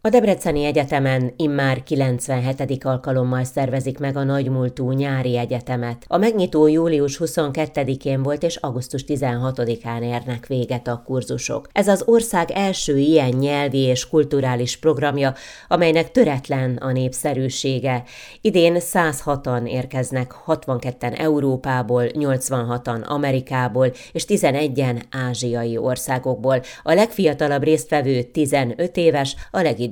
A Debreceni Egyetemen immár 97. alkalommal szervezik meg a nagymúltú nyári egyetemet. A megnyitó július 22-én volt, és augusztus 16-án érnek véget a kurzusok. Ez az ország első ilyen nyelvi és kulturális programja, amelynek töretlen a népszerűsége. Idén 106-an érkeznek, 62-en Európából, 86-an Amerikából és 11-en ázsiai országokból. A legfiatalabb résztvevő 15 éves, a legidősebb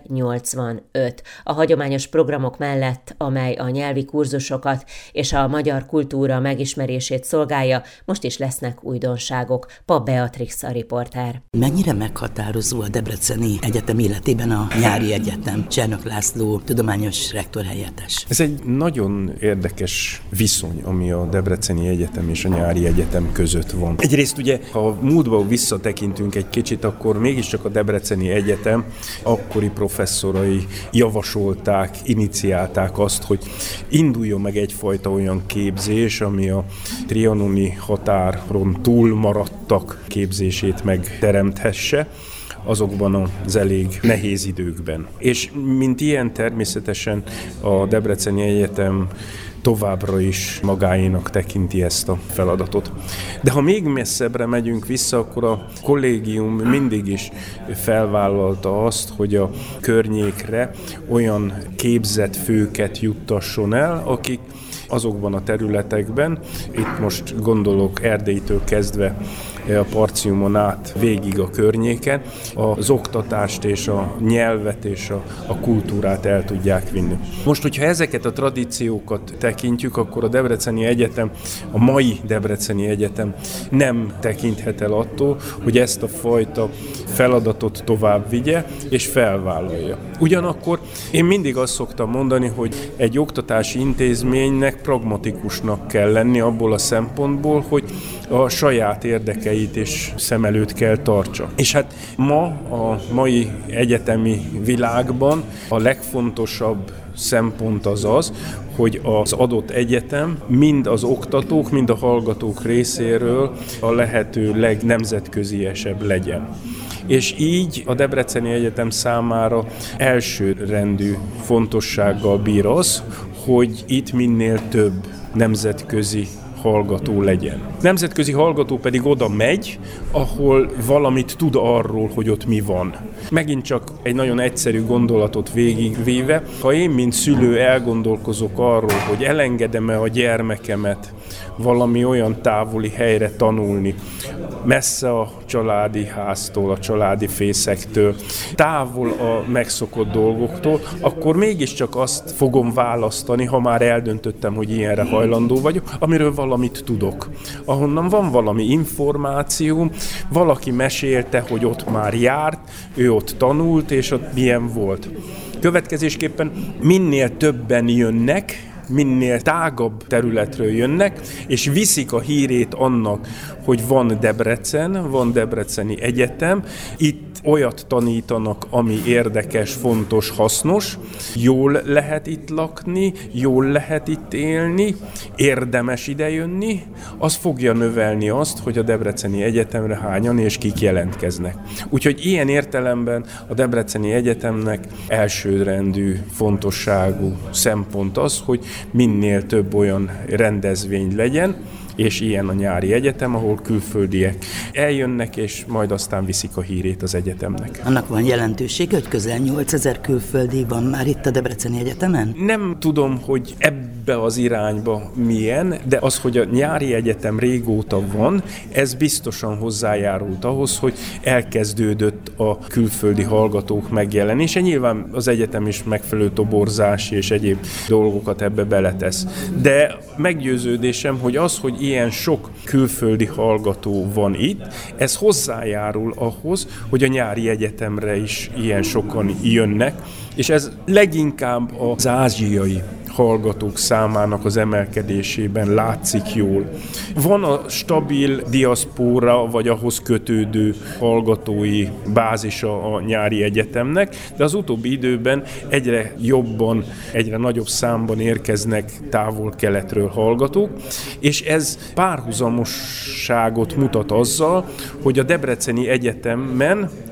85. A hagyományos programok mellett, amely a nyelvi kurzusokat és a magyar kultúra megismerését szolgálja, most is lesznek újdonságok. Pap Beatrix a riporter. Mennyire meghatározó a Debreceni Egyetem életében a nyári egyetem? Csernök László, tudományos rektor helyettes. Ez egy nagyon érdekes viszony, ami a Debreceni Egyetem és a nyári egyetem között van. Egyrészt ugye, ha a múltba visszatekintünk egy kicsit, akkor mégiscsak a Debreceni Egyetem akkori professzorai javasolták, iniciálták azt, hogy induljon meg egyfajta olyan képzés, ami a trianoni határon túl maradtak képzését megteremthesse azokban az elég nehéz időkben. És mint ilyen természetesen a Debreceni Egyetem továbbra is magáénak tekinti ezt a feladatot. De ha még messzebbre megyünk vissza, akkor a kollégium mindig is felvállalta azt, hogy a környékre olyan képzett főket juttasson el, akik azokban a területekben, itt most gondolok Erdélytől kezdve a Partiumon át végig a környéken, az oktatást és a nyelvet és a kultúrát el tudják vinni. Most, hogyha ezeket a tradíciókat tekintjük, akkor a Debreceni Egyetem, a mai Debreceni Egyetem nem tekinthet el attól, hogy ezt a fajta feladatot tovább vigye és felvállalja. Ugyanakkor én mindig azt szoktam mondani, hogy egy oktatási intézménynek pragmatikusnak kell lenni abból a szempontból, hogy a saját érdekeit is szem előtt kell tartsa. És hát ma a mai egyetemi világban a legfontosabb szempont az, hogy az adott egyetem mind az oktatók, mind a hallgatók részéről a lehető legnemzetköziesebb legyen. És így a Debreceni Egyetem számára elsőrendű fontossággal bír az, hogy itt minél több nemzetközi hallgató legyen. Nemzetközi hallgató pedig oda megy, ahol valamit tud arról, hogy ott mi van. Megint csak egy nagyon egyszerű gondolatot végigvéve, ha én, mint szülő elgondolkozok arról, hogy elengedem-e a gyermekemet valami olyan távoli helyre tanulni, messze a családi háztól, a családi fészektől, távol a megszokott dolgoktól, akkor mégiscsak azt fogom választani, ha már eldöntöttem, hogy ilyenre hajlandó vagyok, amiről valamit tudok. Ahonnan van valami információ, valaki mesélte, hogy ott már járt, ő ott tanult, és ott milyen volt. Következésképpen minél többen jönnek, minél tágabb területről jönnek, és viszik a hírét annak, hogy van Debrecen, van Debreceni Egyetem, itt olyat tanítanak, ami érdekes, fontos, hasznos, jól lehet itt lakni, jól lehet itt élni, érdemes idejönni, az fogja növelni azt, hogy a Debreceni Egyetemre hányan és kik jelentkeznek. Úgyhogy ilyen értelemben a Debreceni Egyetemnek elsőrendű fontosságú szempont az, hogy minél több olyan rendezvény legyen, és ilyen a nyári egyetem, ahol külföldiek eljönnek, és majd aztán viszik a hírét az egyetemnek. Annak van jelentősége, hogy közel 8000 külföldi van már itt a Debreceni Egyetemen? Nem tudom, hogy ebbe az irányba milyen, de az, hogy a nyári egyetem régóta van, ez biztosan hozzájárult ahhoz, hogy elkezdődött a külföldi hallgatók megjelenése. Nyilván az egyetem is megfelelő toborzás és egyéb dolgokat ebbe beletesz. De meggyőződésem, hogy az, hogy ilyen sok külföldi hallgató van itt, ez hozzájárul ahhoz, hogy a nyári egyetemre is ilyen sokan jönnek, és ez leginkább az ázsiai hallgatók számának az emelkedésében látszik jól. Van a stabil diaszpóra, vagy ahhoz kötődő hallgatói bázisa a nyári egyetemnek, de az utóbbi időben egyre jobban, egyre nagyobb számban érkeznek távol-keletről hallgatók, és ez párhuzamosságot mutat azzal, hogy a Debreceni Egyetemen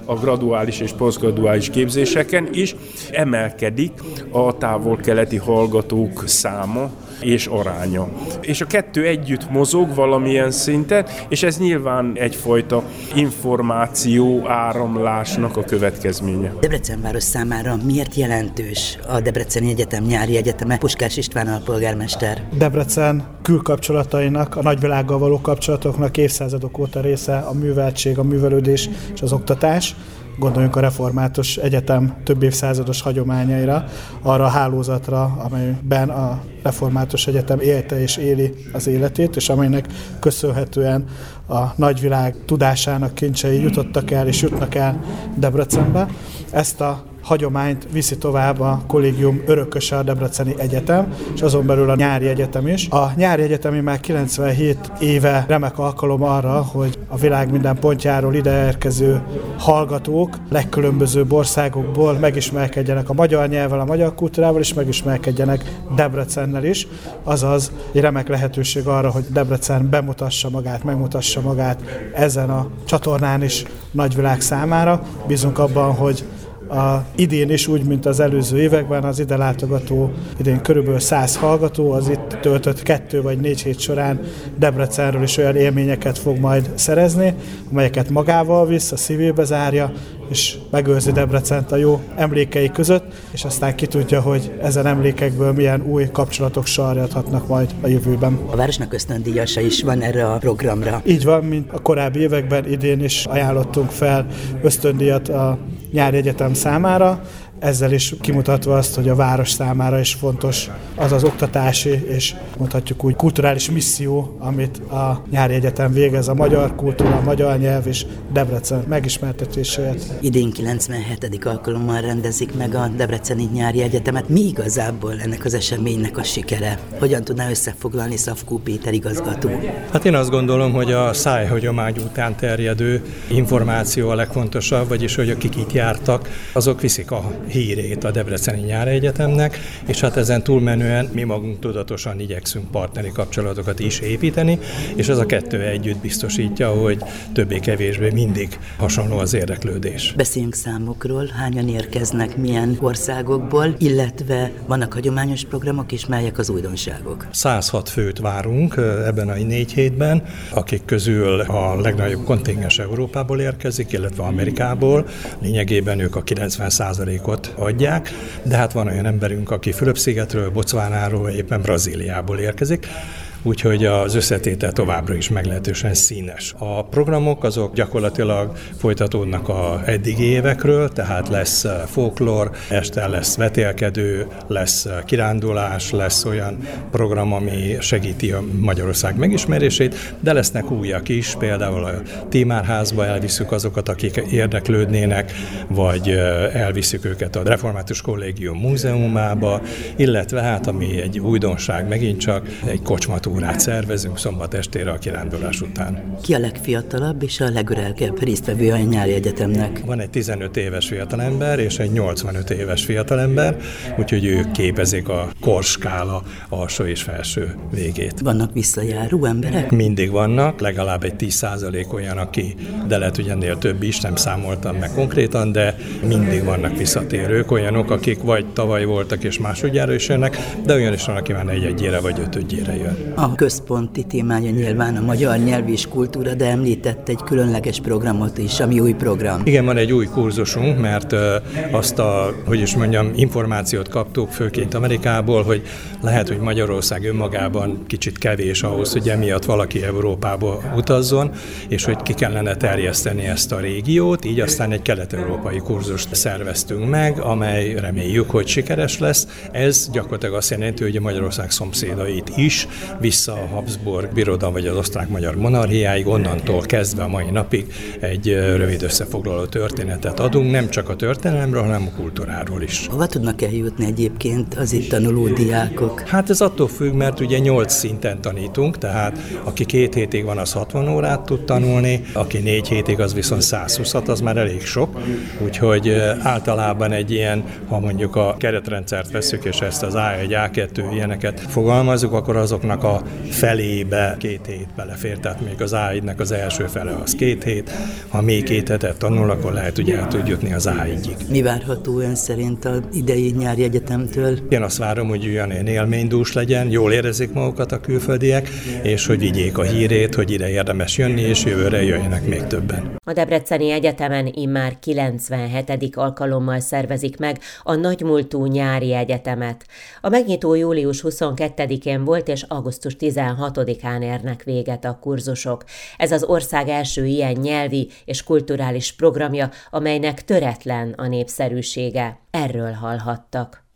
a graduális és posztgraduális képzéseken is emelkedik a távol-keleti hallgatók száma és aránya. És a kettő együtt mozog valamilyen szinten, és ez nyilván egyfajta információ áramlásnak a következménye. Debrecen város számára miért jelentős a Debreceni Egyetem nyári egyeteme? Puskás István alpolgármester. Debrecen külkapcsolatainak, a nagyvilággal való kapcsolatoknak évszázadok óta része a műveltség, a művelődés és az oktatás. Gondoljunk a Református Egyetem több évszázados hagyományaira, arra a hálózatra, amelyben a Református Egyetem élte és éli az életét, és amelynek köszönhetően a nagyvilág tudásának kincsei jutottak el és jutnak el Debrecenbe. Ezt a hagyományt viszi tovább a kollégium örököse, a Debreceni Egyetem, és azon belül a nyári egyetem is. A nyári egyetemi már 97 éve remek alkalom arra, hogy a világ minden pontjáról ide érkező hallgatók legkülönbözőbb országokból megismerkedjenek a magyar nyelvvel, a magyar kultúrával, és megismerkedjenek Debrecennel is. Azaz egy remek lehetőség arra, hogy Debrecen bemutassa magát, megmutassa magát ezen a csatornán is nagyvilág számára. Bízunk abban, hogy idén is, úgy, mint az előző években, az ide látogató, idén körülbelül 100 hallgató, az itt töltött 2 vagy 4 hét során Debrecenről is olyan élményeket fog majd szerezni, amelyeket magával visz, a szívébe zárja, és megőrzi Debrecent a jó emlékei között, és aztán ki tudja, hogy ezen emlékekből milyen új kapcsolatok sarjadhatnak majd a jövőben. A városnak ösztöndíjasa is van erre a programra. Így van, mint a korábbi években, idén is ajánlottunk fel ösztöndíjat a nyári egyetem számára, ezzel is kimutatva azt, hogy a város számára is fontos az az oktatási és mondhatjuk úgy kulturális misszió, amit a nyári egyetem végez, a magyar kultúra, a magyar nyelv és Debrecen megismertetéséért. Idén 97. alkalommal rendezik meg a Debreceni Nyári Egyetemet. Mi igazából ennek az eseménynek a sikere? Hogyan tudná összefoglalni Szafkó Péter igazgató? Hát én azt gondolom, hogy a szájhagyomány után terjedő információ a legfontosabb, vagyis hogy akik itt jártak, azok viszik a hírét a Debreceni Nyári Egyetemnek, és hát ezen túlmenően mi magunk tudatosan igyekszünk partneri kapcsolatokat is építeni, és ez a kettő együtt biztosítja, hogy többé-kevésbé mindig hasonló az érdeklődés. Beszéljünk számokról, hányan érkeznek, milyen országokból, illetve vannak hagyományos programok is, melyek az újdonságok? 106 főt várunk ebben a 4 hétben, akik közül a legnagyobb kontingens Európából érkezik, illetve Amerikából, lényegében ők a 90%-ot adják, de hát van olyan emberünk, aki Fülöp-szigetről, Bocvánáról, éppen Brazíliából érkezik, úgyhogy az összetétel továbbra is meglehetősen színes. A programok azok gyakorlatilag folytatódnak az eddigi évekről, tehát lesz folklór, este lesz vetélkedő, lesz kirándulás, lesz olyan program, ami segíti a Magyarország megismerését, de lesznek újak is, például a Tímárházba elviszük azokat, akik érdeklődnének, vagy elviszük őket a Református Kollégium múzeumába, illetve hát ami egy újdonság megint csak, egy kocsmatúrát szervezünk szombat estére a kirándulás után. Ki a legfiatalabb és a legörelkebb résztvevő a nyári egyetemnek? Van egy 15 éves fiatalember és egy 85 éves fiatalember, úgyhogy ők képezik a korskála alsó és felső végét. Vannak visszajáró emberek? Mindig vannak, legalább egy 10% olyan, aki, de lehet, hogy ennél több is, nem számoltam meg konkrétan, de mindig vannak visszatérők, olyanok, akik vagy tavaly voltak és másodjára is jönnek, de olyan is van, aki már 4-1-ére vagy 5-ödjére jön. A központi témája nyilván a magyar nyelv és kultúra, de említett egy különleges programot is, ami új program. Igen, van egy új kurzusunk, mert azt a, információt kaptuk főként Amerikából, hogy lehet, hogy Magyarország önmagában kicsit kevés ahhoz, hogy emiatt valaki Európába utazzon, és hogy ki kellene terjeszteni ezt a régiót, így aztán egy kelet-európai kurzust szerveztünk meg, amely reméljük, hogy sikeres lesz. Ez gyakorlatilag azt jelenti, hogy a Magyarország szomszédait is vissza a Habsburg birodalom vagy az osztrák-magyar monarchiáig, onnantól kezdve a mai napig egy rövid összefoglaló történetet adunk, nem csak a történelemről, hanem a kultúráról is. Hova tudnak eljutni egyébként az itt tanuló diákok? Hát ez attól függ, mert ugye 8 szinten tanítunk, tehát aki 2 hétig van, az 60 órát tud tanulni, aki 4 hétig, az viszont 120-at, az már elég sok, úgyhogy általában egy ilyen, ha mondjuk a keretrendszert veszük, és ezt az A1, A2 ilyeneket fogalmazzuk, akkor azoknak a a felébe 2 hét belefér, tehát még az A1-nek az első fele az 2 hét, ha még 2 hetet tanul, akkor lehet, hogy el tud jutni az A1-ig. Mi várható ön szerint az idei nyári egyetemtől? Én azt várom, hogy olyan élménydús legyen, jól érezzék magukat a külföldiek, és hogy vigyék a hírét, hogy ide érdemes jönni, és jövőre jöjjenek még többen. A Debreceni Egyetemen immár 97. alkalommal szervezik meg a nagymúltú nyári egyetemet. A megnyitó július 22-én volt, és augusztus 16-án érnek véget a kurzusok. Ez az ország első ilyen nyelvi és kulturális programja, amelynek töretlen a népszerűsége. Erről hallhattak.